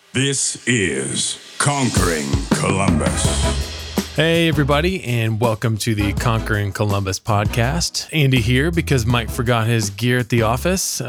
This is Conquering Columbus. Hey, everybody, and welcome to the Conquering Columbus podcast. Andy here because Mike forgot his gear at the office.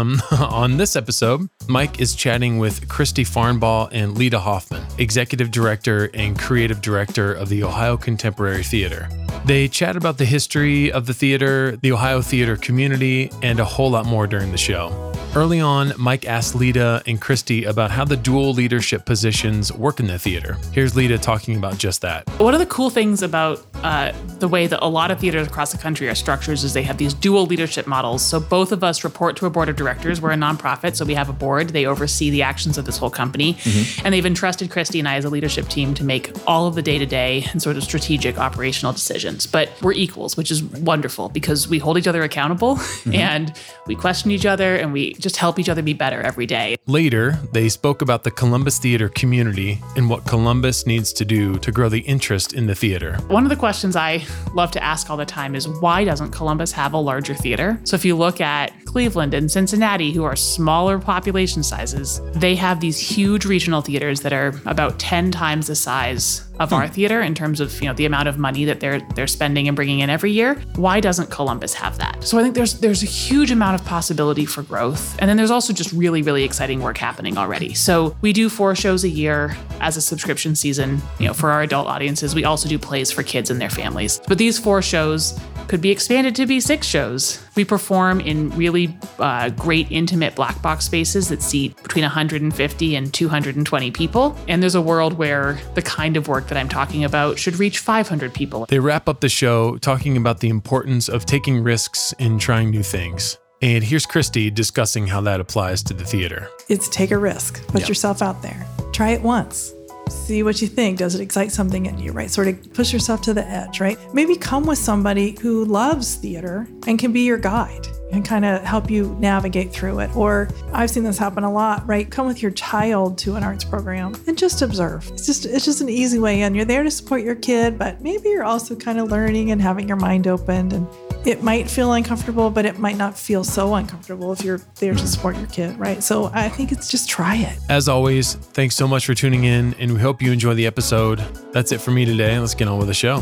On this episode, Mike is chatting with Christy Farnbaugh and Lita Hoffman, Executive Director and Creative Director of the Ohio Contemporary Theater. They chat about the history of the theater, the Ohio theater community, and a whole lot more during the show. Early on, Mike asked Lita and Christy about how the dual leadership positions work in the theater. Here's Lita talking about just that. One of the cool things about the way that a lot of theaters across the country are structured is they have these dual leadership models. So both of us report to a board of directors. We're a nonprofit, so we have a board. They oversee the actions of this whole company. Mm-hmm. And they've entrusted Christy and I as a leadership team to make all of the day-to-day and sort of strategic operational decisions. But we're equals, which is wonderful because we hold each other accountable and we question each other and we just help each other be better every day. Later, they spoke about the Columbus theater community and what Columbus needs to do to grow the interest in the theater. One of the questions I love to ask all the time is, why doesn't Columbus have a larger theater? So if you look at Cleveland and Cincinnati, who are smaller population sizes, they have these huge regional theaters that are about 10 times the size of our theater in terms of, the amount of money that they're spending and bringing in every year. Why doesn't Columbus have that? So I think there's a huge amount of possibility for growth. And then there's also just really, really exciting work happening already. So we do 4 shows a year as a subscription season, for our adult audiences. We also do plays for kids and their families. But these 4 shows could be expanded to be 6 shows. We perform in really great, intimate black box spaces that seat between 150 and 220 people. And there's a world where the kind of work that I'm talking about should reach 500 people. They wrap up the show talking about the importance of taking risks and trying new things. And here's Christy discussing how that applies to the theater. It's take a risk. Put yourself out there. Try it once. See what you think. Does it excite something in you, right? Sort of push yourself to the edge, right? Maybe come with somebody who loves theater and can be your guide and kind of help you navigate through it. Or I've seen this happen a lot, right? Come with your child to an arts program and just observe. It's just an easy way in. You're there to support your kid, but maybe you're also kind of learning and having your mind opened. And it might feel uncomfortable, but it might not feel so uncomfortable if you're there to support your kid, right? So I think it's just try it. As always, thanks so much for tuning in, and we hope you enjoy the episode. That's it for me today. Let's get on with the show.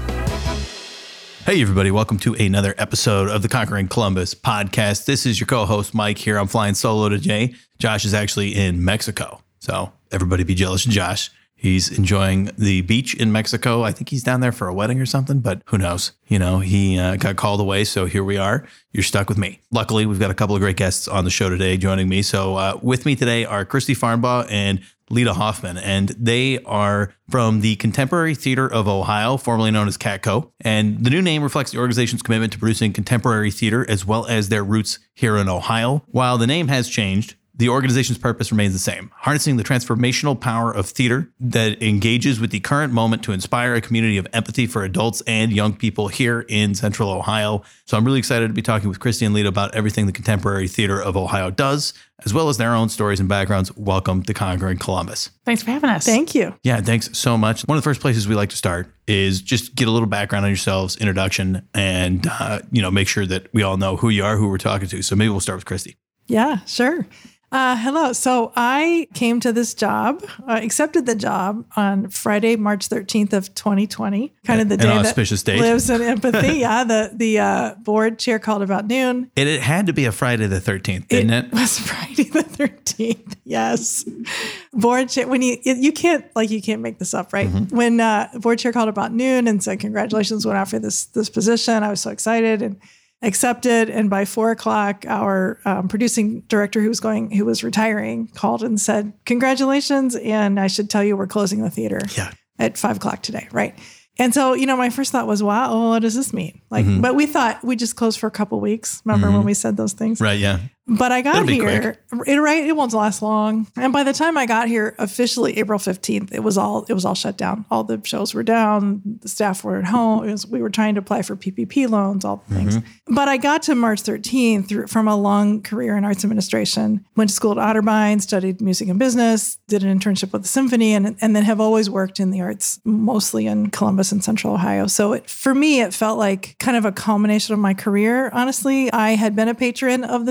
Hey, everybody. Welcome to another episode of the Conquering Columbus podcast. This is your co-host, Mike, here. I'm flying solo today. Josh is actually in Mexico. So everybody be jealous of Josh. He's enjoying the beach in Mexico. I think he's down there for a wedding or something, but who knows? He got called away, so here we are. You're stuck with me. Luckily, we've got a couple of great guests on the show today joining me. So with me today are Christy Farnbaugh and Lita Hoffman, and they are from the Contemporary Theater of Ohio, formerly known as CATCO. And the new name reflects the organization's commitment to producing contemporary theater as well as their roots here in Ohio. While the name has changed, the organization's purpose remains the same, harnessing the transformational power of theater that engages with the current moment to inspire a community of empathy for adults and young people here in Central Ohio. So I'm really excited to be talking with Christy and Lita about everything the Contemporary Theater of Ohio does, as well as their own stories and backgrounds. Welcome to Conquering Columbus. Thanks for having us. Thank you. Yeah, thanks so much. One of the first places we like to start is just get a little background on yourselves, introduction, and make sure that we all know who you are, who we're talking to. So maybe we'll start with Christy. Yeah, sure. Hello. So I came to this job, accepted the job on Friday, March 13th of 2020, kind of the day that lives in empathy. Yeah, the board chair called about noon. It had to be a Friday the 13th, didn't it? It was Friday the 13th. Yes. Board chair, when you can't make this up, right? Mm-hmm. When board chair called about noon and said, congratulations, went out for this position. I was so excited and accepted. And by 4:00, our producing director who was retiring called and said, congratulations. And I should tell you, we're closing the theater at 5:00 today. Right. And so, my first thought was, wow, what does this mean? But we thought we just closed for a couple weeks. Remember when we said those things? Right. Yeah. But I got here, it won't last long. And by the time I got here, officially April 15th, it was all shut down. All the shows were down. The staff were at home. We were trying to apply for PPP loans, all the things. But I got to March 13th from a long career in arts administration, went to school at Otterbein, studied music and business, did an internship with the symphony, and then have always worked in the arts, mostly in Columbus and Central Ohio. So for me, it felt like kind of a culmination of my career. Honestly, I had been a patron of the theater.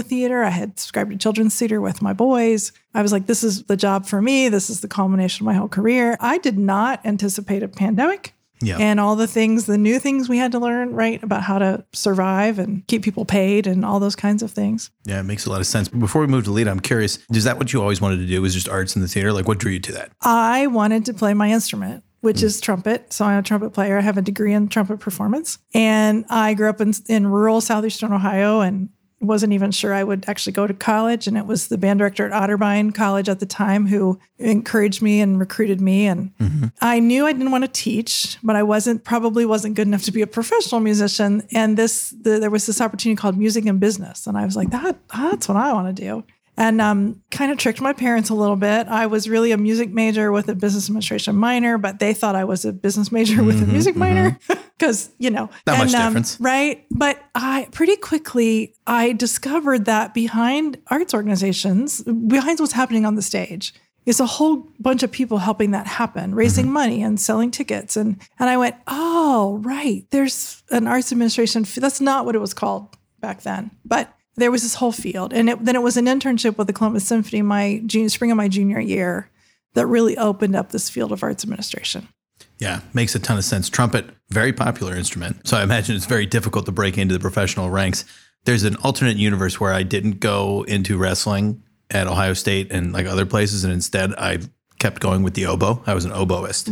theater. I had subscribed to children's theater with my boys. I was like, this is the job for me. This is the culmination of my whole career. I did not anticipate a pandemic. Yeah. And all the new things we had to learn, right, about how to survive and keep people paid and all those kinds of things. Yeah, it makes a lot of sense. Before we move to Lita, I'm curious, is that what you always wanted to do, was just arts in the theater? Like, what drew you to that? I wanted to play my instrument, which is trumpet. So I'm a trumpet player. I have a degree in trumpet performance. And I grew up in rural southeastern Ohio and wasn't even sure I would actually go to college. And it was the band director at Otterbein College at the time who encouraged me and recruited me. And I knew I didn't want to teach, but I probably wasn't good enough to be a professional musician. And there was this opportunity called Music and Business. And I was like, that's what I want to do. And kind of tricked my parents a little bit. I was really a music major with a business administration minor, but they thought I was a business major with a music minor because, Not much difference. Right. But I pretty quickly, I discovered that behind arts organizations, behind what's happening on the stage, is a whole bunch of people helping that happen, raising money and selling tickets. And I went, oh, right, there's an arts administration. That's not what it was called back then. But there was this whole field. And then it was an internship with the Columbus Symphony spring of my junior year that really opened up this field of arts administration. Yeah, makes a ton of sense. Trumpet, very popular instrument. So I imagine it's very difficult to break into the professional ranks. There's an alternate universe where I didn't go into wrestling at Ohio State and like other places. And instead I kept going with the oboe. I was an oboist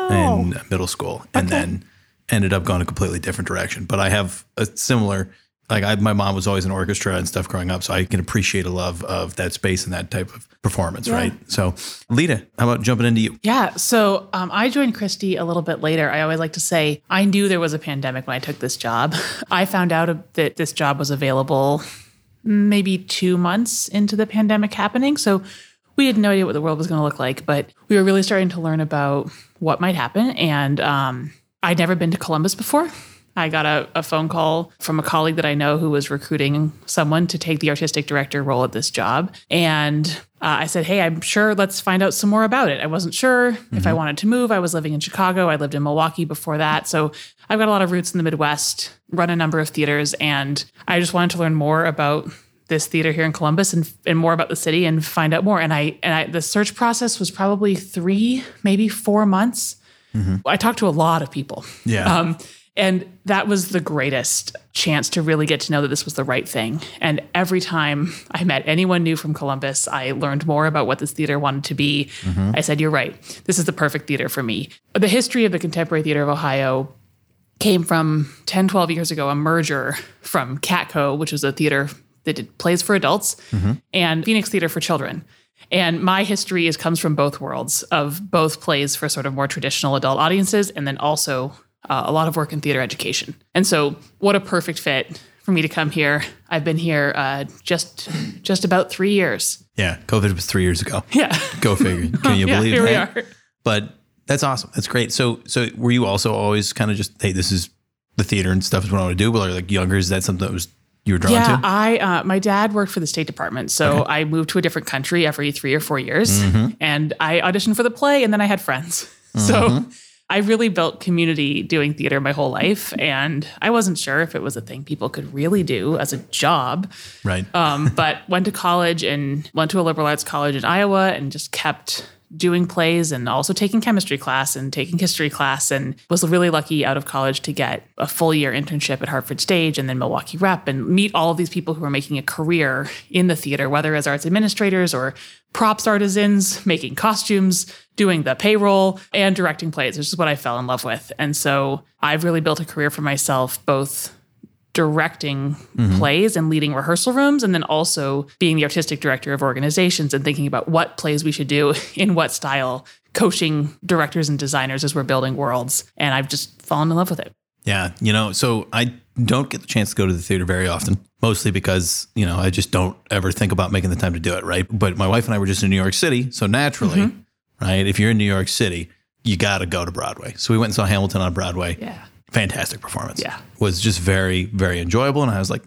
in middle school and then ended up going a completely different direction. But I have a similar... my mom was always in orchestra and stuff growing up, so I can appreciate a love of that space and that type of performance, right? So, Lita, how about jumping into you? Yeah. So I joined Christy a little bit later. I always like to say I knew there was a pandemic when I took this job. I found out that this job was available maybe 2 months into the pandemic happening. So we had no idea what the world was going to look like, but we were really starting to learn about what might happen. And I'd never been to Columbus before. I got a phone call from a colleague that I know who was recruiting someone to take the artistic director role at this job. And I said, hey, I'm sure, let's find out some more about it. I wasn't sure if I wanted to move. I was living in Chicago. I lived in Milwaukee before that. So I've got a lot of roots in the Midwest, run a number of theaters, and I just wanted to learn more about this theater here in Columbus and more about the city and find out more. And I the search process was probably 3, maybe 4 months. I talked to a lot of people. Yeah. And that was the greatest chance to really get to know that this was the right thing. And every time I met anyone new from Columbus, I learned more about what this theater wanted to be. I said, you're right. This is the perfect theater for me. The history of the Contemporary Theater of Ohio came from 10, 12 years ago, a merger from Catco, which was a theater that did plays for adults, and Phoenix Theater for children. And my history comes from both worlds of both plays for sort of more traditional adult audiences and then also a lot of work in theater education. And so what a perfect fit for me to come here. I've been here just about 3 years. Yeah. COVID was 3 years ago. Yeah. Go figure. Can you believe here that? we are. But that's awesome. That's great. So were you also always kind of just, hey, this is the theater and stuff is what I want to do? But like younger, is that something that you were drawn to? Yeah, my dad worked for the State Department. So I moved to a different country every 3 or 4 years. And I auditioned for the play and then I had friends. So I really built community doing theater my whole life. And I wasn't sure if it was a thing people could really do as a job. Right. But went to college and went to a liberal arts college in Iowa and just kept doing plays and also taking chemistry class and taking history class, and was really lucky out of college to get a full year internship at Hartford Stage and then Milwaukee Rep and meet all of these people who are making a career in the theater, whether as arts administrators or props artisans, making costumes, doing the payroll, and directing plays, which is what I fell in love with. And so I've really built a career for myself, both directing plays and leading rehearsal rooms, and then also being the artistic director of organizations and thinking about what plays we should do in what style, coaching directors and designers as we're building worlds. And I've just fallen in love with it. Yeah. So I don't get the chance to go to the theater very often, mostly because, I just don't ever think about making the time to do it. Right. But my wife and I were just in New York City. So naturally, right, if you're in New York City, you got to go to Broadway. So we went and saw Hamilton on Broadway. Yeah. Fantastic performance. Yeah. Was just very, very enjoyable. And I was like,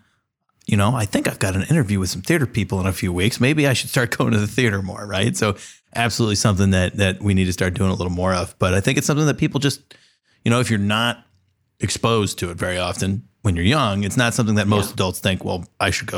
I think I've got an interview with some theater people in a few weeks. Maybe I should start going to the theater more, right? So absolutely something that we need to start doing a little more of. But I think it's something that people just, if you're not exposed to it very often when you're young, it's not something that most adults think, well, I should go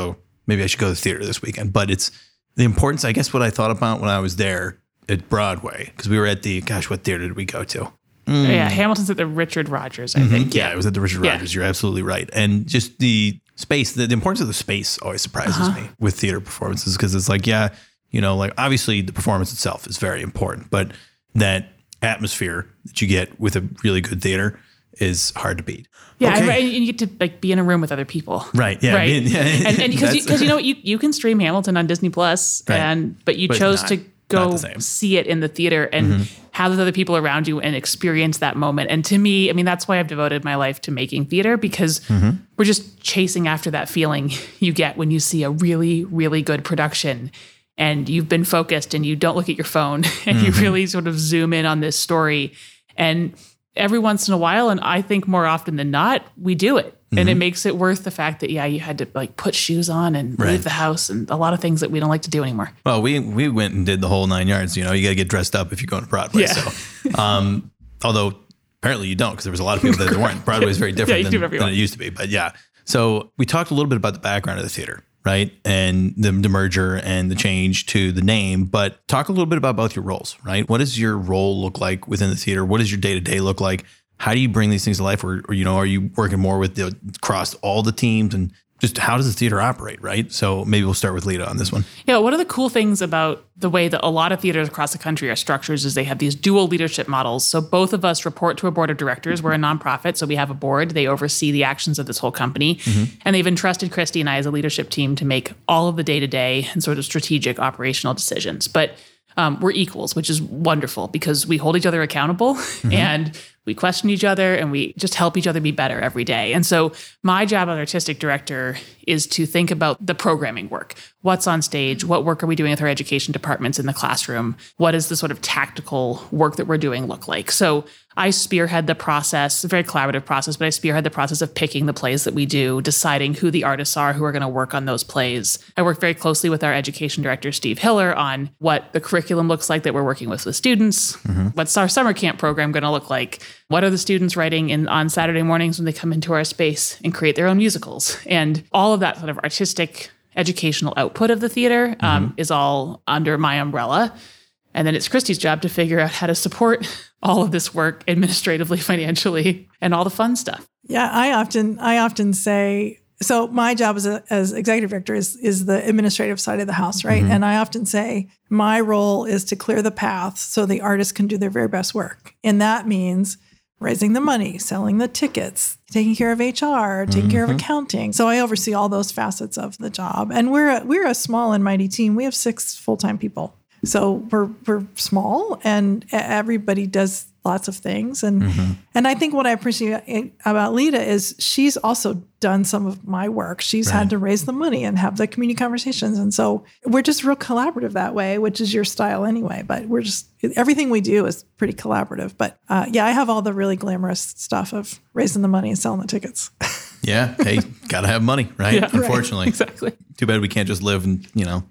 maybe I should go to the theater this weekend. But it's the importance, I guess, what I thought about when I was there at Broadway, because we were at what theater did we go to? Yeah, Hamilton's at the Richard Rogers, I think. Yeah, it was at the Richard Rogers. You're absolutely right. And just the space, the importance of the space always surprises me with theater performances, because it's like, obviously the performance itself is very important, but that atmosphere that you get with a really good theater is hard to beat. Yeah, and you get to be in a room with other people. Right. Yeah. Right. And because you know what, you can stream Hamilton on Disney Plus, right. but you chose to go see it in the theater and have those other people around you and experience that moment. And to me, I mean, that's why I've devoted my life to making theater, because we're just chasing after that feeling you get when you see a really, really good production and you've been focused and you don't look at your phone and you really sort of zoom in on this story. And every once in a while, and I think more often than not, we do it. And it makes it worth the fact that, you had to put shoes on and leave the house and a lot of things that we don't like to do anymore. Well, we went and did the whole 9 yards. You got to get dressed up if you're going to Broadway. Yeah. So, although apparently you don't, because there was a lot of people that weren't. Broadway is very different than it used to be. But yeah. So we talked a little bit about the background of the theater, right? And the merger and the change to the name, but talk a little bit about both your roles, right? What does your role look like within the theater? What does your day-to-day look like? How do you bring these things to life? Or are you working more with across all the teams, and just how does the theater operate, right? So maybe we'll start with Lita on this one. Yeah, one of the cool things about the way that a lot of theaters across the country are structured is they have these dual leadership models. So both of us report to a board of directors. We're a nonprofit, so we have a board. They oversee the actions of this whole company. And they've entrusted Christy and I as a leadership team to make all of the day-to-day and sort of strategic operational decisions. But we're equals, which is wonderful because we hold each other accountable and we question each other and we just help each other be better every day. And so my job as artistic director is to think about the programming work. What's on stage? What work are we doing with our education departments in the classroom? What does the sort of tactical work that we're doing look like? So I spearhead the process, a very collaborative process, but I spearhead the process of picking the plays that we do, deciding who the artists are who are going to work on those plays. I work very closely with our education director, Steve Hiller, on what the curriculum looks like that we're working with students. What's our summer camp program going to look like? What are the students writing on Saturday mornings when they come into our space and create their own musicals? And all of that sort of artistic educational output of the theater is all under my umbrella. And then it's Christy's job to figure out how to support all of this work administratively, financially, and all the fun stuff. Yeah, I often say, so my job as executive director is the administrative side of the house, right? And I often say my role is to clear the path so the artists can do their very best work. And that means raising the money, selling the tickets, taking care of HR, taking care of accounting. So I oversee all those facets of the job. And we're a small and mighty team. We have 6 full-time people. So we're small and everybody does lots of things. And I think what I appreciate about Lita is she's also done some of my work. She's had to raise the money and have the community conversations. And so we're just real collaborative that way, which is your style anyway. But everything we do is pretty collaborative. But I have all the really glamorous stuff of raising the money and selling the tickets. Yeah. Hey, got to have money, right? Yeah, unfortunately. Right. Exactly. Too bad we can't just live and,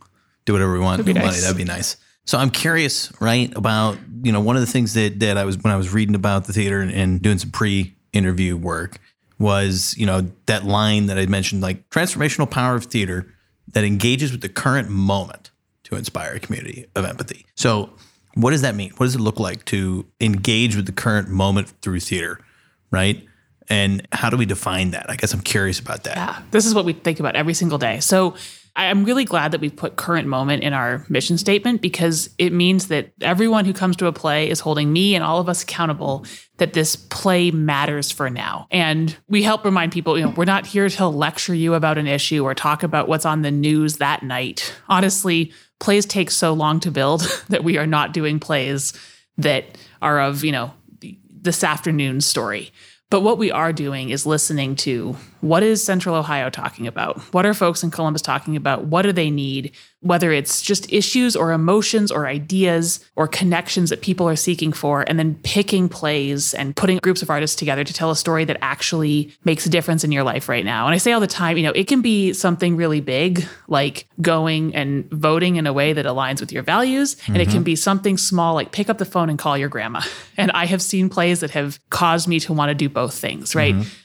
do whatever we want with money. That'd be nice. So I'm curious, right, about, one of the things that when I was reading about the theater and doing some pre-interview work was, that line that I mentioned, like transformational power of theater that engages with the current moment to inspire a community of empathy. So what does that mean? What does it look like to engage with the current moment through theater, right? And how do we define that? I guess I'm curious about that. Yeah, this is what we think about every single day. So I'm really glad that we've put current moment in our mission statement because it means that everyone who comes to a play is holding me and all of us accountable that this play matters for now. And we help remind people, we're not here to lecture you about an issue or talk about what's on the news that night. Honestly, plays take so long to build that we are not doing plays that are of, this afternoon's story. But what we are doing is listening to what is Central Ohio talking about? What are folks in Columbus talking about? What do they need? Whether it's just issues or emotions or ideas or connections that people are seeking for, and then picking plays and putting groups of artists together to tell a story that actually makes a difference in your life right now. And I say all the time, it can be something really big, like going and voting in a way that aligns with your values. And it can be something small, like pick up the phone and call your grandma. And I have seen plays that have caused me to want to do both things, right?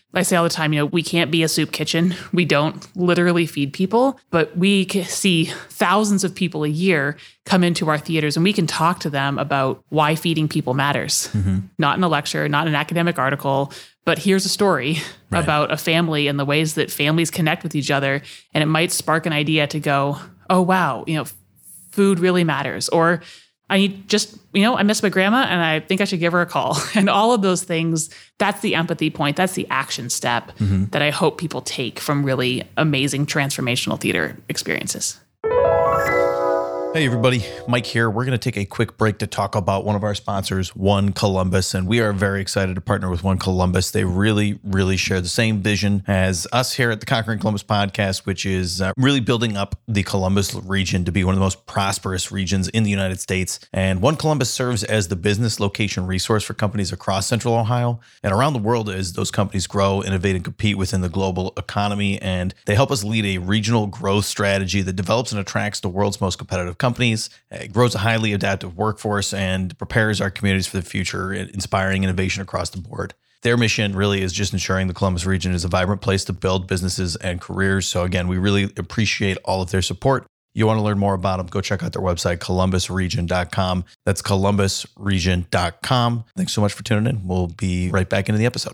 I say all the time, we can't be a soup kitchen. We don't literally feed people, but we see thousands of people a year come into our theaters and we can talk to them about why feeding people matters. Not in a lecture, not in an academic article, but here's a story about a family and the ways that families connect with each other. And it might spark an idea to go, oh, wow, food really matters. Or I miss my grandma and I think I should give her a call. And all of those things, that's the empathy point. That's the action step that I hope people take from really amazing transformational theater experiences. Hey everybody, Mike here. We're going to take a quick break to talk about one of our sponsors, One Columbus, and we are very excited to partner with One Columbus. They really, really share the same vision as us here at the Conquering Columbus podcast, which is really building up the Columbus region to be one of the most prosperous regions in the United States. And One Columbus serves as the business location resource for companies across Central Ohio and around the world as those companies grow, innovate, and compete within the global economy. And they help us lead a regional growth strategy that develops and attracts the world's most competitive companies, grows a highly adaptive workforce, and prepares our communities for the future, inspiring innovation across the board. Their mission really is just ensuring the Columbus region is a vibrant place to build businesses and careers. So again, we really appreciate all of their support. You want to learn more about them, go check out their website, columbusregion.com. That's columbusregion.com. Thanks so much for tuning in. We'll be right back into the episode.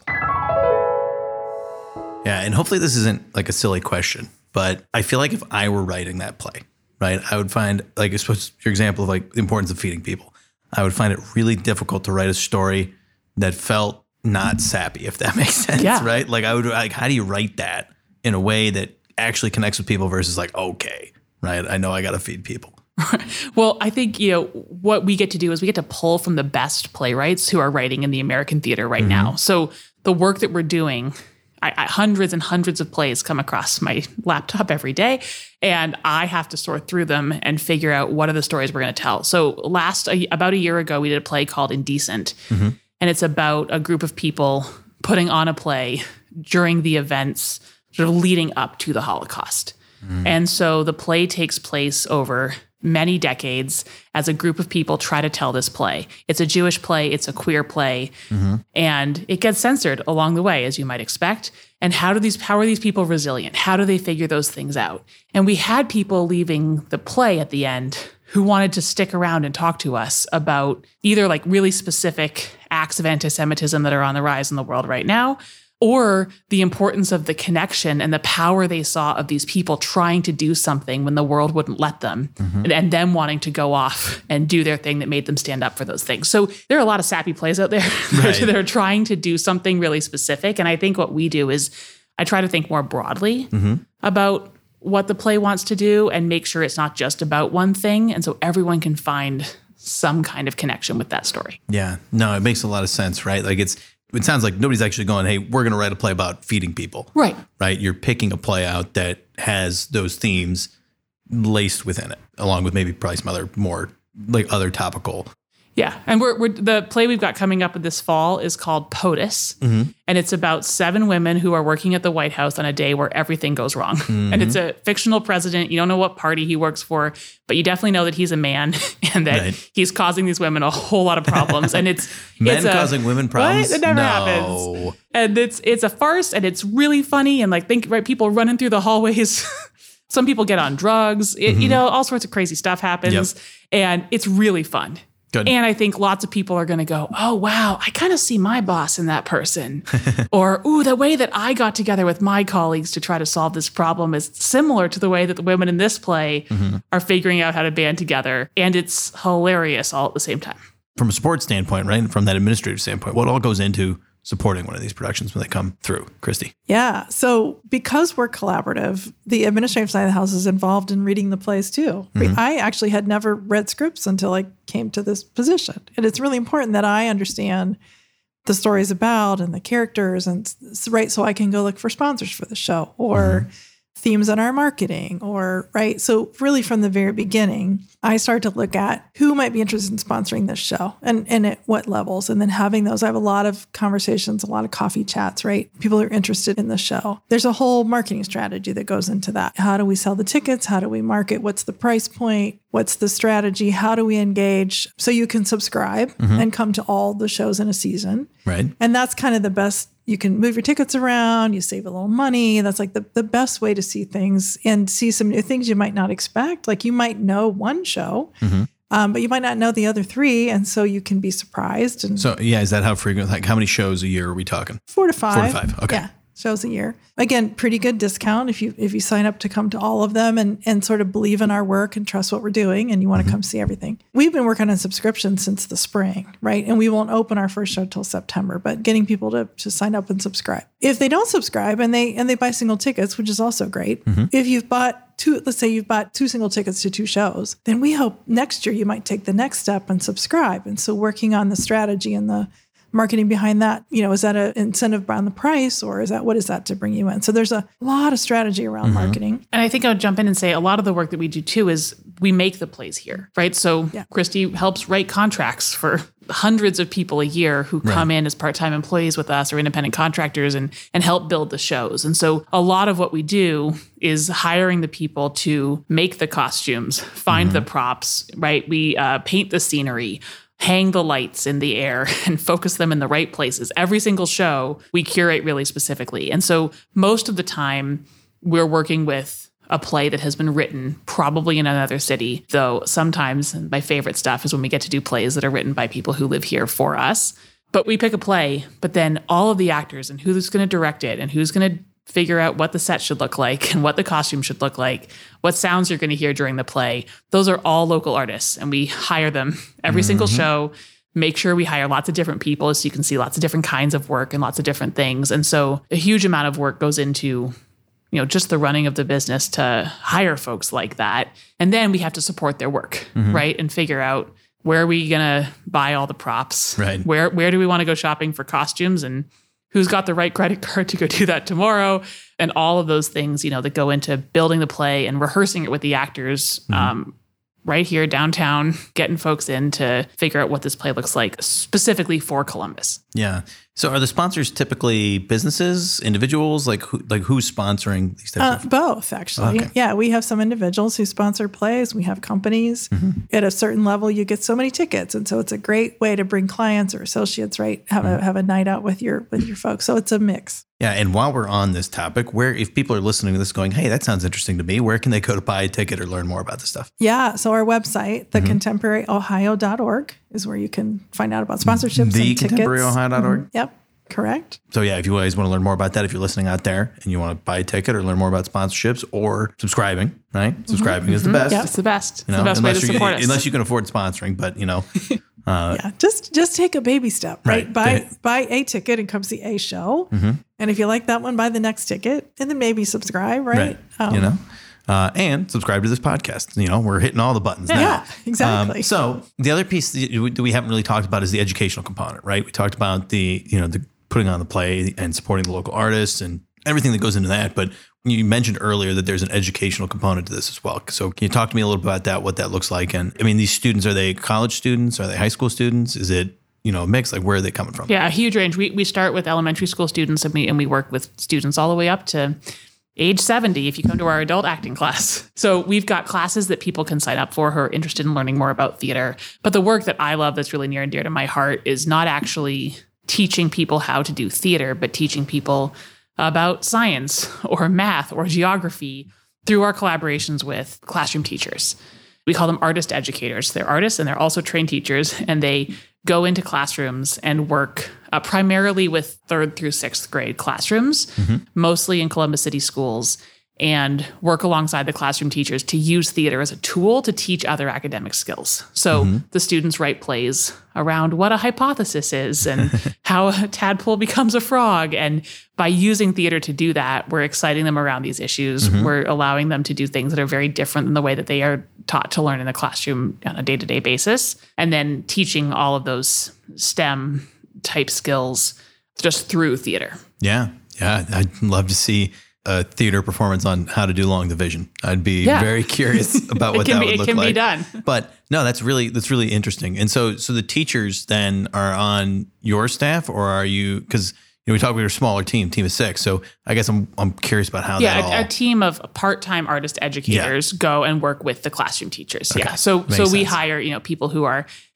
Yeah, and hopefully this isn't like a silly question, but I feel like if I were writing that play, right, I would find, like, I suppose your example of like the importance of feeding people, I would find it really difficult to write a story that felt not sappy, if that makes sense, right? Like I would, like, how do you write that in a way that actually connects with people versus like, okay, right, I know I got to feed people. Well, I think, what we get to do is we get to pull from the best playwrights who are writing in the American theater right now. So the work that we're doing, hundreds and hundreds of plays come across my laptop every day, and I have to sort through them and figure out what are the stories we're going to tell. So about a year ago, we did a play called Indecent, and it's about a group of people putting on a play during the events sort of leading up to the Holocaust. And so the play takes place over many decades as a group of people try to tell this play. It's a Jewish play, it's a queer play, and it gets censored along the way, as you might expect. And how are these people resilient? How do they figure those things out? And we had people leaving the play at the end who wanted to stick around and talk to us about either like really specific acts of anti-Semitism that are on the rise in the world right now, or the importance of the connection and the power they saw of these people trying to do something when the world wouldn't let them, and them wanting to go off and do their thing that made them stand up for those things. So there are a lot of sappy plays out there that are trying to do something really specific. And I think what we do is I try to think more broadly about what the play wants to do and make sure it's not just about one thing. And so everyone can find some kind of connection with that story. Yeah, no, it makes a lot of sense, right? Like it sounds like nobody's actually going, hey, we're going to write a play about feeding people. Right. You're picking a play out that has those themes laced within it, along with maybe probably some other more like other topical. Yeah. And we're the play we've got coming up this fall is called POTUS. And it's about 7 women who are working at the White House on a day where everything goes wrong. And it's a fictional president. You don't know what party he works for, but you definitely know that he's a man and that he's causing these women a whole lot of problems. And it's causing women problems. What? It never happens. And it's a farce, and it's really funny. And like people running through the hallways. Some people get on drugs. All sorts of crazy stuff happens, and it's really fun. Good. And I think lots of people are going to go, oh, wow, I kind of see my boss in that person. Or, ooh, the way that I got together with my colleagues to try to solve this problem is similar to the way that the women in this play are figuring out how to band together. And it's hilarious all at the same time. From a support standpoint, right? From that administrative standpoint, what all goes into supporting one of these productions when they come through, Christy? Yeah. So because we're collaborative, the administrative side of the house is involved in reading the plays too. I actually had never read scripts until I came to this position. And it's really important that I understand the story's about and the characters, and right, so I can go look for sponsors for the show or themes in our marketing, or right. So really from the very beginning, I started to look at who might be interested in sponsoring this show and at what levels, and then having those. I have a lot of conversations, a lot of coffee chats, right? People are interested in the show. There's a whole marketing strategy that goes into that. How do we sell the tickets? How do we market? What's the price point? What's the strategy? How do we engage? So you can subscribe and come to all the shows in a season. Right. And that's kind of the best You can move your tickets around, you save a little money. That's like the best way to see things and see some new things you might not expect. Like you might know one show, but you might not know the other 3. And so you can be surprised. And So is that how frequent? Like how many shows a year are we talking? 4 to 5. 4 to 5. Okay. Yeah. Shows a year. Again, pretty good discount if you sign up to come to all of them and sort of believe in our work and trust what we're doing and you want to come see everything. We've been working on subscriptions since the spring, right? And we won't open our first show till September, but getting people to sign up and subscribe. If they don't subscribe and they buy single tickets, which is also great. If you've bought 2, let's say you've bought 2 single tickets to 2 shows, then we hope next year you might take the next step and subscribe. And so working on the strategy and the marketing behind that, is that an incentive on the price or what is that to bring you in? So there's a lot of strategy around marketing. And I think I would jump in and say a lot of the work that we do too is we make the plays here, right? So Christy helps write contracts for hundreds of people a year who come in as part-time employees with us or independent contractors and help build the shows. And so a lot of what we do is hiring the people to make the costumes, find the props, right? We paint the scenery, hang the lights in the air and focus them in the right places. Every single show we curate really specifically. And so most of the time we're working with a play that has been written probably in another city, though sometimes my favorite stuff is when we get to do plays that are written by people who live here for us. But we pick a play, but then all of the actors and who's going to direct it and who's going to figure out what the set should look like and what the costume should look like, what sounds you're going to hear during the play. Those are all local artists, and we hire them every single show, make sure we hire lots of different people so you can see lots of different kinds of work and lots of different things. And so a huge amount of work goes into, just the running of the business to hire folks like that. And then we have to support their work, right? And figure out where are we going to buy all the props? Right. Where do we want to go shopping for costumes, and who's got the right credit card to go do that tomorrow, and all of those things, that go into building the play and rehearsing it with the actors right here downtown, getting folks in to figure out what this play looks like specifically for Columbus. Yeah. So are the sponsors typically businesses, individuals? Like who's sponsoring these types of? Both, actually. Okay. Yeah, we have some individuals who sponsor plays. We have companies. At a certain level, you get so many tickets, and so it's a great way to bring clients or associates, right? Have a night out with your folks. So it's a mix. Yeah. And while we're on this topic, if people are listening to this going, hey, that sounds interesting to me, where can they go to buy a ticket or learn more about this stuff? Yeah. So our website, thecontemporaryohio.org, is where you can find out about sponsorships and tickets. Thecontemporaryohio.org? Yep. Correct. So yeah, if you guys want to learn more about that, if you're listening out there and you want to buy a ticket or learn more about sponsorships or subscribing, right? Subscribing is the best. Yep. It's the best. It's the best way to support us. Unless you can afford sponsoring, but just take a baby step, right? Buy a ticket and come see a show. And if you like that one, buy the next ticket and then maybe subscribe, right? And subscribe to this podcast. We're hitting all the buttons now. Yeah, exactly. So the other piece that we haven't really talked about is the educational component, right? We talked about the putting on the play and supporting the local artists and everything that goes into that. But you mentioned earlier that there's an educational component to this as well. So can you talk to me a little bit about that, what that looks like? And I mean, these students, are they college students? Are they high school students? Is it, a mix? Like, where are they coming from? Yeah, a huge range. We start with elementary school students and we work with students all the way up to age 70 if you come to our adult acting class. So we've got classes that people can sign up for who are interested in learning more about theater. But the work that I love that's really near and dear to my heart is not actually teaching people how to do theater, but teaching people about science or math or geography through our collaborations with classroom teachers. We call them artist educators. They're artists and they're also trained teachers, and they go into classrooms and work primarily with 3rd through 6th grade classrooms, mostly in Columbus City schools, and work alongside the classroom teachers to use theater as a tool to teach other academic skills. So the students write plays around what a hypothesis is and how a tadpole becomes a frog. And by using theater to do that, we're exciting them around these issues. We're allowing them to do things that are very different than the way that they are taught to learn in the classroom on a day-to-day basis. And then teaching all of those STEM type skills just through theater. Yeah. I'd love to see a theater performance on how to do long division. I'd be very curious about what that would look like. It can be done. But no, that's really interesting. And so the teachers then are on your staff, or are you, because we talked about a smaller team of 6. So I guess I'm curious about how that all. A team of part-time artist educators go and work with the classroom teachers. Okay. Yeah. So we hire, people who are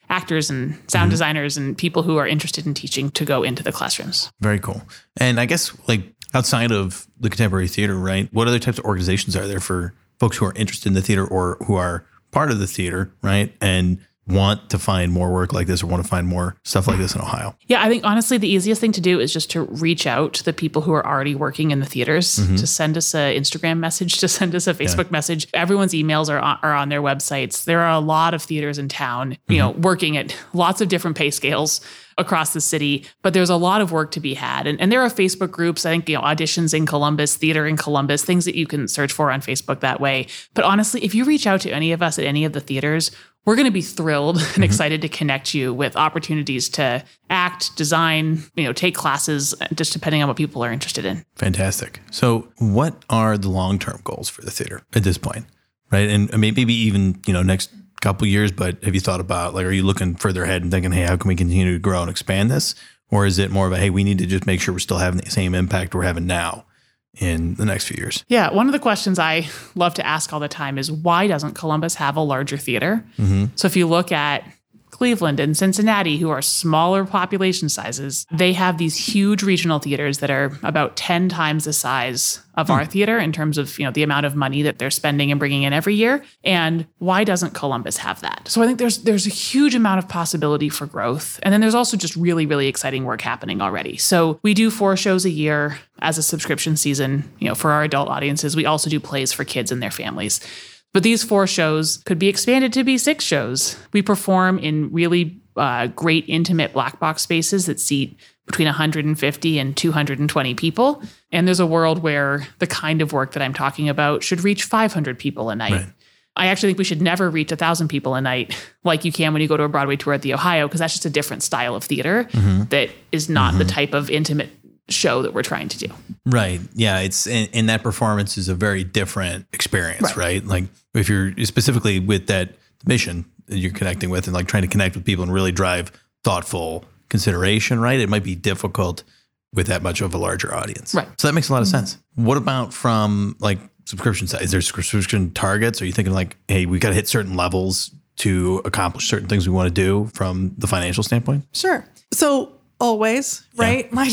actors and sound designers and people who are interested in teaching to go into the classrooms. Very cool. And I guess like outside of the contemporary theater, right? What other types of organizations are there for folks who are interested in the theater or who are part of the theater, right? And want to find more work like this or want to find more stuff like this in Ohio? Yeah, I think honestly, the easiest thing to do is just to reach out to the people who are already working in the theaters, to send us an Instagram message, to send us a Facebook message. Everyone's emails are on their websites. There are a lot of theaters in town, you know, working at lots of different pay scales across the city, but there's a lot of work to be had. And there are Facebook groups, I think, you know, auditions in Columbus, theater in Columbus, things that you can search for on Facebook that way. But honestly, if you reach out to any of us at any of the theaters, we're going to be thrilled and excited to connect you with opportunities to act, design, you know, take classes, just depending on what people are interested in. Fantastic. So what are the long-term goals for the theater at this point, right? And I mean, maybe even, you know, next couple years, but have you thought about, like, are you looking further ahead and thinking, hey, how can we continue to grow and expand this? Or is it more of a, hey, we need to just make sure we're still having the same impact we're having now in the next few years? Yeah, one of the questions I love to ask all the time is, why doesn't Columbus have a larger theater? So if you look at Cleveland and Cincinnati, who are smaller population sizes, they have these huge regional theaters that are about 10 times the size of our theater in terms of, you know, the amount of money that they're spending and bringing in every year. And why doesn't Columbus have that? So I think there's a huge amount of possibility for growth. And then there's also just really, really exciting work happening already. So we do 4 shows a year as a subscription season, you know, for our adult audiences. We also do plays for kids and their families. But these 4 shows could be expanded to be 6 shows. We perform in really great, intimate black box spaces that seat between 150 and 220 people. And there's a world where the kind of work that I'm talking about should reach 500 people a night. Right. I actually think we should never reach 1,000 people a night like you can when you go to a Broadway tour at the Ohio, because that's just a different style of theater that is not the type of intimate show that we're trying to do. Right. Yeah. It's and that performance is a very different experience, right? Like if you're specifically with that mission that you're connecting with and like trying to connect with people and really drive thoughtful consideration, right? It might be difficult with that much of a larger audience. Right. So that makes a lot of sense. What about from like subscription side? Is there subscription targets? Are you thinking like, hey, we got to hit certain levels to accomplish certain things we want to do from the financial standpoint? Sure. So always, right? My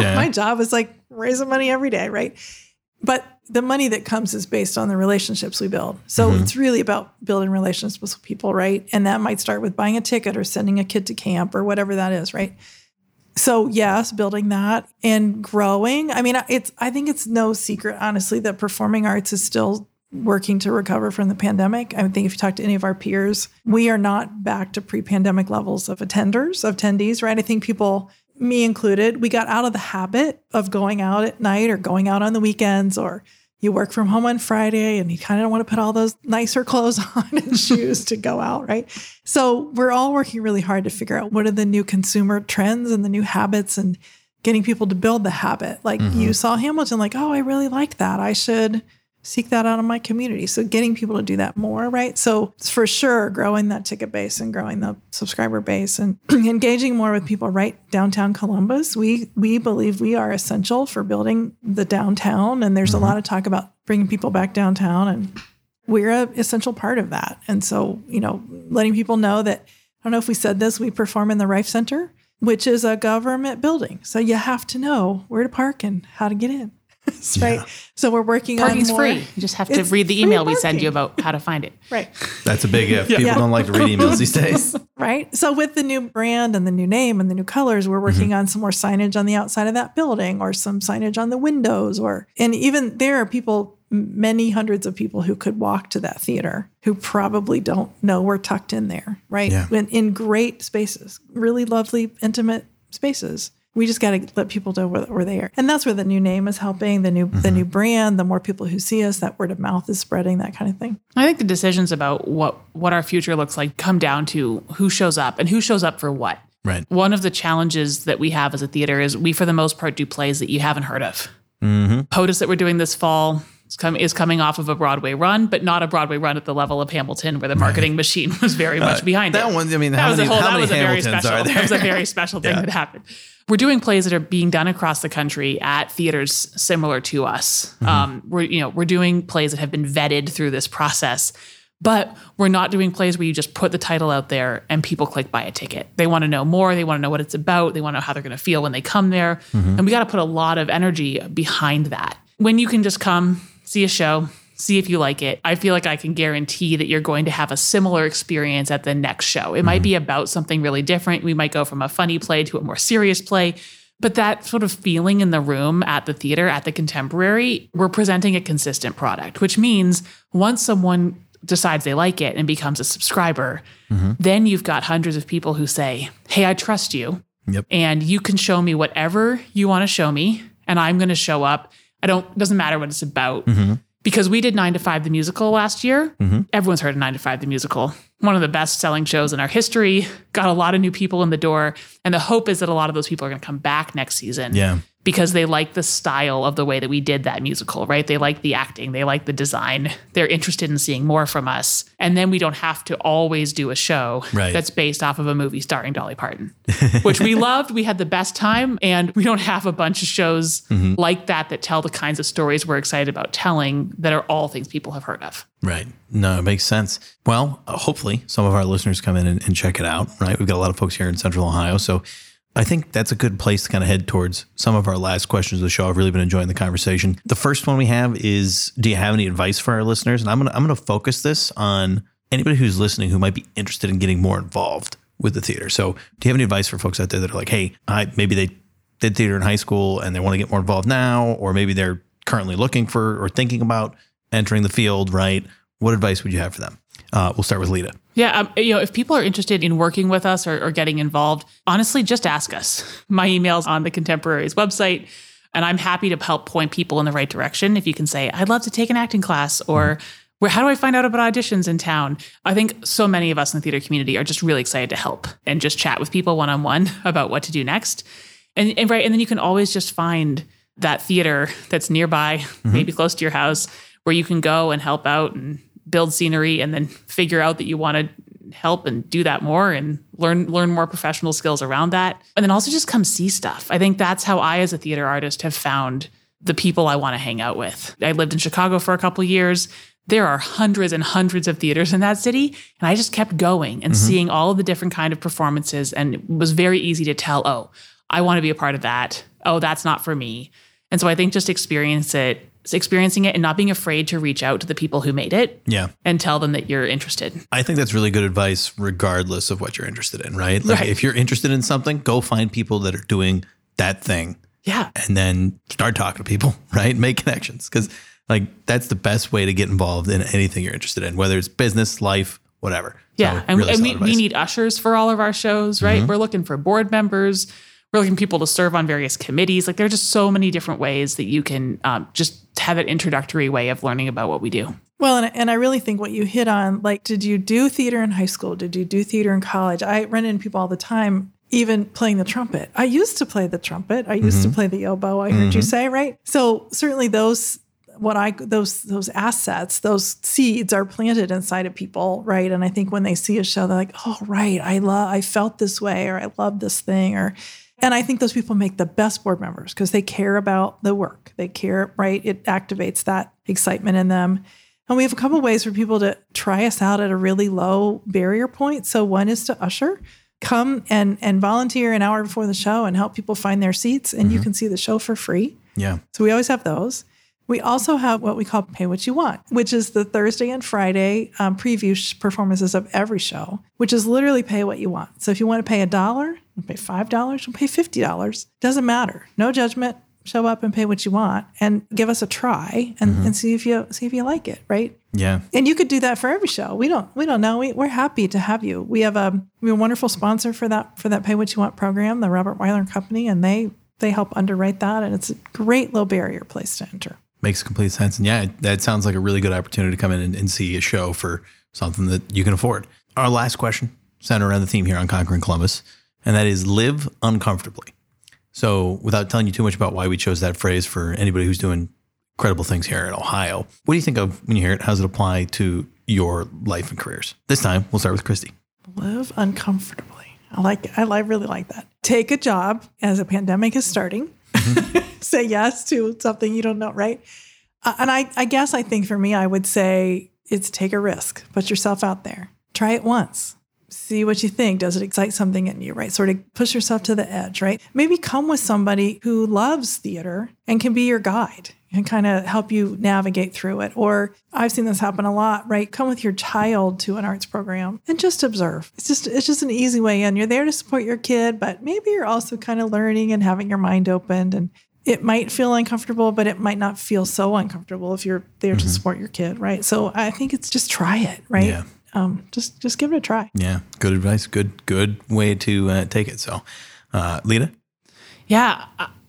job is like raising money every day, right? But the money that comes is based on the relationships we build. So it's really about building relationships with people, right? And that might start with buying a ticket or sending a kid to camp or whatever that is, right? So yes, building that and growing. I mean, I think it's no secret, honestly, that performing arts is still working to recover from the pandemic. I think if you talk to any of our peers, we are not back to pre-pandemic levels of attendees, right? I think people, me included, we got out of the habit of going out at night or going out on the weekends, or you work from home on Friday and you kind of don't want to put all those nicer clothes on and shoes to go out, right? So we're all working really hard to figure out what are the new consumer trends and the new habits and getting people to build the habit. Like you saw Hamilton, like, oh, I really like that. I should seek that out in my community. So getting people to do that more, right? So for sure, growing that ticket base and growing the subscriber base and engaging more with people right downtown Columbus. We believe we are essential for building the downtown. And there's a lot of talk about bringing people back downtown, and we're an essential part of that. And so, you know, letting people know that, I don't know if we said this, we perform in the Rife Center, which is a government building. So you have to know where to park and how to get in. Right. Yeah. So we're working Parking's on more. free. You just have to read the email we send you about how to find it. Right. That's a big if. People don't like to read emails these days. Right. So with the new brand and the new name and the new colors, we're working on some more signage on the outside of that building, or some signage on the windows, and even there are people, many hundreds of people who could walk to that theater who probably don't know we're tucked in there. Right. Yeah. In great spaces, really lovely, intimate spaces. We just got to let people know where they are. And that's where the new name is helping, the new brand, the more people who see us, that word of mouth is spreading, that kind of thing. I think the decisions about what our future looks like come down to who shows up and who shows up for what. Right. One of the challenges that we have as a theater is we, for the most part, do plays that you haven't heard of. POTUS that we're doing this fall is coming off of a Broadway run, but not a Broadway run at the level of Hamilton, where the marketing machine was very much behind that it. One, I mean, that how was many very Hamiltons special. are there? That was a very special thing that happened. We're doing plays that are being done across the country at theaters similar to us. We're doing plays that have been vetted through this process. But we're not doing plays where you just put the title out there and people click buy a ticket. They want to know more. They want to know what it's about. They want to know how they're going to feel when they come there. And we got to put a lot of energy behind that. When you can just come, see a show, see if you like it, I feel like I can guarantee that you're going to have a similar experience at the next show. It might be about something really different. We might go from a funny play to a more serious play. But that sort of feeling in the room at the theater, at the Contemporary, we're presenting a consistent product, which means once someone decides they like it and becomes a subscriber, then you've got hundreds of people who say, hey, I trust you. Yep. And you can show me whatever you want to show me, and I'm going to show up. It doesn't matter what it's about. Because we did 9 to 5 the musical last year. Everyone's heard of 9 to 5 the musical. One of the best selling shows in our history, got a lot of new people in the door. And the hope is that a lot of those people are going to come back next season. Yeah. Because they like the style of the way that we did that musical, right? They like the acting, they like the design. They're interested in seeing more from us. And then we don't have to always do a show that's based off of a movie starring Dolly Parton, which we loved. We had the best time. And we don't have a bunch of shows like that tell the kinds of stories we're excited about telling that are all things people have heard of. Right. No, it makes sense. Well, hopefully some of our listeners come in and check it out, right? We've got a lot of folks here in Central Ohio. So I think that's a good place to kind of head towards some of our last questions of the show. I've really been enjoying the conversation. The first one we have is, do you have any advice for our listeners? And I'm going to focus this on anybody who's listening who might be interested in getting more involved with the theater. So do you have any advice for folks out there that are like, hey, maybe they did theater in high school and they want to get more involved now, or maybe they're currently looking for or thinking about entering the field, right? What advice would you have for them? We'll start with Lita. Yeah, if people are interested in working with us or getting involved, honestly, just ask us. My email's on the Contemporary's website, and I'm happy to help point people in the right direction. If you can say, I'd love to take an acting class, or how do I find out about auditions in town? I think so many of us in the theater community are just really excited to help and just chat with people one-on-one about what to do next. And then you can always just find that theater that's nearby, maybe close to your house, where you can go and help out and build scenery, and then figure out that you want to help and do that more and learn more professional skills around that. And then also just come see stuff. I think that's how I, as a theater artist, have found the people I want to hang out with. I lived in Chicago for a couple of years. There are hundreds and hundreds of theaters in that city. And I just kept going and seeing all of the different kind of performances. And it was very easy to tell, oh, I want to be a part of that. Oh, that's not for me. And so I think just experiencing it and not being afraid to reach out to the people who made it and tell them that you're interested. I think that's really good advice regardless of what you're interested in, right? Like if you're interested in something, go find people that are doing that thing. Yeah. And then start talking to people, right? Make connections, because like that's the best way to get involved in anything you're interested in, whether it's business, life, whatever. Yeah. So really we need ushers for all of our shows, right? We're looking for board members. We're looking for people to serve on various committees. Like there are just so many different ways that you can just have an introductory way of learning about what we do. Well, and I really think what you hit on, like, did you do theater in high school? Did you do theater in college? I run into people all the time, even playing the trumpet. I used to play the trumpet. I used to play the oboe. I heard you say, right? So certainly those assets, those seeds are planted inside of people, right? And I think when they see a show, they're like, oh, right, I felt this way, or I love this thing, and I think those people make the best board members because they care about the work. They care, right? It activates that excitement in them. And we have a couple of ways for people to try us out at a really low barrier point. So one is to usher. Come and volunteer an hour before the show and help people find their seats, and you can see the show for free. Yeah. So we always have those. We also have what we call Pay What You Want, which is the Thursday and Friday preview performances of every show, which is literally pay what you want. So if you want to pay $1, you'll pay $5, you'll pay $50. Doesn't matter. No judgment. Show up and pay what you want and give us a try and see if you like it, right? Yeah. And you could do that for every show. We don't know. We're happy to have you. We have a wonderful sponsor for that Pay What You Want program, the Robert Weiler Company, and they help underwrite that, and it's a great low barrier place to enter. Makes complete sense. And yeah, that sounds like a really good opportunity to come in and see a show for something that you can afford. Our last question centered around the theme here on Conquering Columbus, and that is live uncomfortably. So without telling you too much about why we chose that phrase for anybody who's doing incredible things here in Ohio, what do you think of when you hear it? How does it apply to your life and careers? This time, we'll start with Christy. Live uncomfortably. I like it. I really like that. Take a job as a pandemic is starting. Say yes to something you don't know, right? And I guess I think for me, I would say It's take a risk. Put yourself out there. Try it once. See what you think. Does it excite something in you, right? Sort of push yourself to the edge, right? Maybe come with somebody who loves theater and can be your guide and kind of help you navigate through it. Or I've seen this happen a lot, right? Come with your child to an arts program and just observe. It's just an easy way in. You're there to support your kid, but maybe you're also kind of learning and having your mind opened. And it might feel uncomfortable, but it might not feel so uncomfortable if you're there to support your kid, right? So I think it's just try it, right? Yeah. Just give it a try. Yeah. Good advice. Good way to take it. So, Lita? Yeah.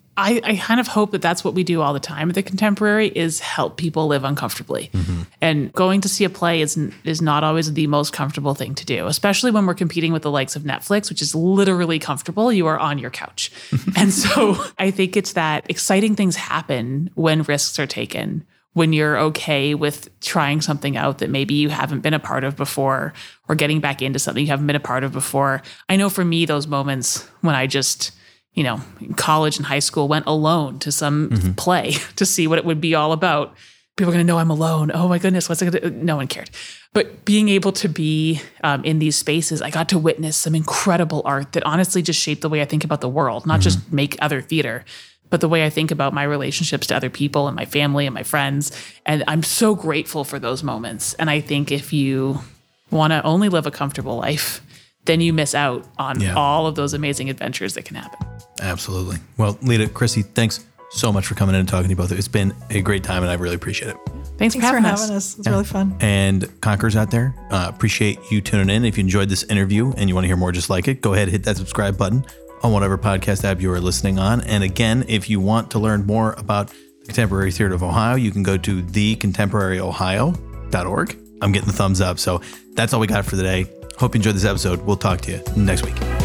I kind of hope that that's what we do all the time at the Contemporary is help people live uncomfortably. And going to see a play is not always the most comfortable thing to do, especially when we're competing with the likes of Netflix, which is literally comfortable. You are on your couch. And so I think it's that exciting things happen when risks are taken, when you're okay with trying something out that maybe you haven't been a part of before or getting back into something you haven't been a part of before. I know for me, those moments when I just, in college and high school went alone to some play to see what it would be all about. People are going to know I'm alone. Oh my goodness, what's it going to do? No one cared. But being able to be in these spaces, I got to witness some incredible art that honestly just shaped the way I think about the world, not just make other theater, but the way I think about my relationships to other people and my family and my friends. And I'm so grateful for those moments. And I think if you want to only live a comfortable life, then you miss out on all of those amazing adventures that can happen. Absolutely. Well, Lita, Chrissy, thanks so much for coming in and talking to you both. It's been a great time, and I really appreciate it. Thanks for having us. It was really fun. And Conquerors out there, appreciate you tuning in. If you enjoyed this interview and you want to hear more just like it, go ahead and hit that subscribe button on whatever podcast app you are listening on. And again, if you want to learn more about the Contemporary Theater of Ohio, you can go to thecontemporaryohio.org. I'm getting the thumbs up. So that's all we got for today. Hope you enjoyed this episode. We'll talk to you next week.